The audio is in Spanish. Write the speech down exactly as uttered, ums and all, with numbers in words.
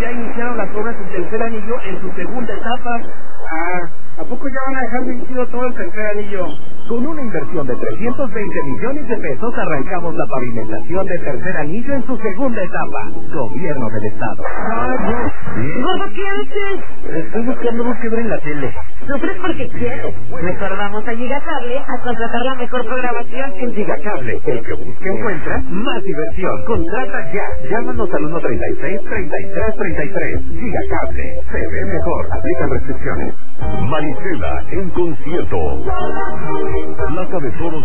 ya iniciaron las obras del tercer anillo en su segunda etapa. Ah, ¿a poco ya van a dejar vencido todo el tercer anillo? Con una inversión de trescientos veinte millones de pesos arrancamos la pavimentación del tercer anillo en su segunda etapa. Gobierno del Estado. Ah, no. Gordo, ¿qué haces? Estoy buscando algo que ver en la tele. Sufres porque quieres. Mejor vamos a Gigacable a contratar la mejor programación en Gigacable, el que busca encuentra más diversión. Contrata ya. Llámanos al uno treinta y seis, treinta y tres treinta y tres. Gigacable, se ve mejor. Aplican restricciones. Marisela en concierto. La Cabezoros